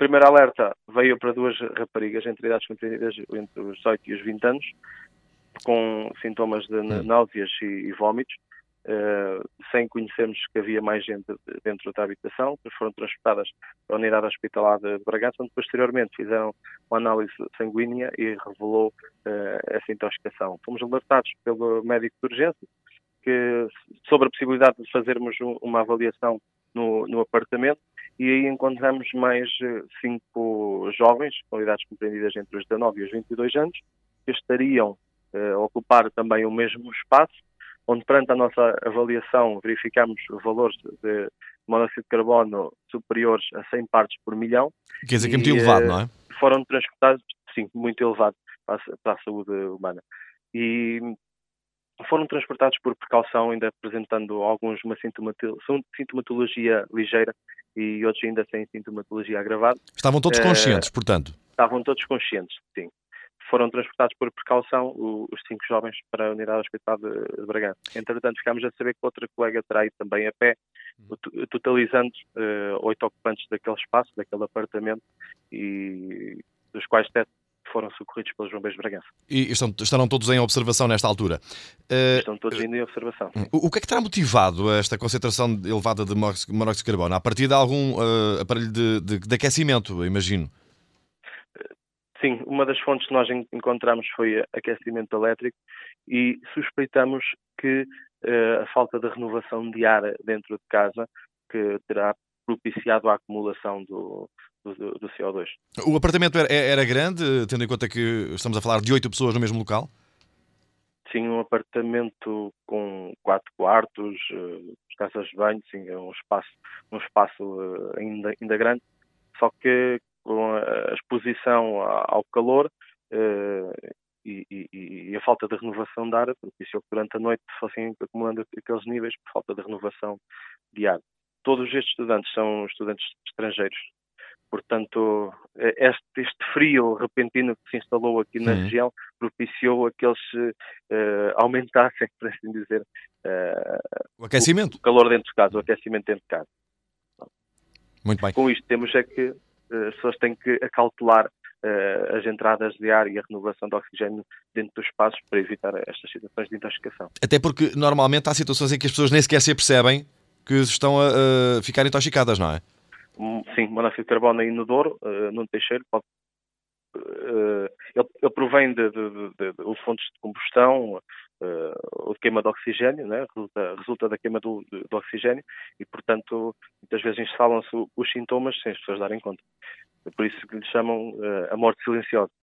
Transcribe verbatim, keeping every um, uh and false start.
primeiro alerta veio para duas raparigas entre idades compreendidas entre os dezoito e os vinte anos, com sintomas de Hum. náuseas e, e vómitos, uh, sem conhecermos que havia mais gente dentro da habitação, que foram transportadas para a unidade hospitalar de Bragança, onde posteriormente fizeram uma análise sanguínea e revelou uh, essa intoxicação. Fomos alertados pelo médico de urgência que, sobre a possibilidade de fazermos um, uma avaliação no, no apartamento, e aí encontramos mais uh, cinco jovens, com idades compreendidas entre os dezanove e os vinte e dois anos, que estariam uh, a ocupar também o mesmo espaço, onde perante a nossa avaliação verificamos valores de monóxido de carbono superiores a cem partes por milhão. Quer dizer que é muito elevado, não é? Foram transportados, sim, muito elevado para a, para a saúde humana. E foram transportados por precaução, ainda apresentando alguns uma sintomatologia ligeira e outros ainda sem sintomatologia agravada. Estavam todos uh, conscientes, portanto? Estavam todos conscientes, sim. Foram transportados por precaução os cinco jovens para a unidade hospitalar de, de Bragança. Entretanto, ficámos a saber que outra colega terá ido também a pé, totalizando uh, oito ocupantes daquele espaço, daquele apartamento, e dos quais sete foram socorridos pelos bombeiros de Bragança. E estão, estarão todos em observação nesta altura? Uh, estão todos ainda em observação. O, o que é que terá motivado esta concentração elevada de monóxido de carbono? A partir de algum uh, aparelho de, de, de aquecimento, imagino? Sim, uma das fontes que nós encontramos foi aquecimento elétrico e suspeitamos que uh, a falta de renovação de ar dentro de casa que terá propiciado a acumulação do, do, do C O dois. O apartamento era, era grande, tendo em conta que estamos a falar de oito pessoas no mesmo local? Sim, um apartamento com quatro quartos, uh, casas de banho, sim, é um espaço, um espaço uh, ainda, ainda grande, só que com a exposição ao calor uh, e, e, e a falta de renovação de ar, propiciou que durante a noite fossem acumulando aqueles níveis por falta de renovação de ar. Todos estes estudantes são estudantes estrangeiros, portanto, este, este frio repentino que se instalou aqui na hum. região propiciou a que eles uh, aumentassem, por assim dizer, uh, o aquecimento. O, o calor dentro de casa, o aquecimento dentro de casa. Muito bem. Com isto temos é que as pessoas têm que acautelar uh, as entradas de ar e a renovação de oxigênio dentro dos espaços para evitar estas situações de intoxicação. Até porque normalmente há situações em que as pessoas nem sequer se percebem que estão a, a ficar intoxicadas, não é? Sim, monóxido de carbono aí no Douro, uh, no Teixeiro, pode, uh, ele, ele provém de, de, de, de, de fontes de combustão, uh, ou de queima de oxigênio, né? resulta, resulta da queima do, do, do oxigênio e, portanto, muitas vezes instalam-se os sintomas sem as pessoas darem conta. É por isso que lhe chamam uh, a morte silenciosa.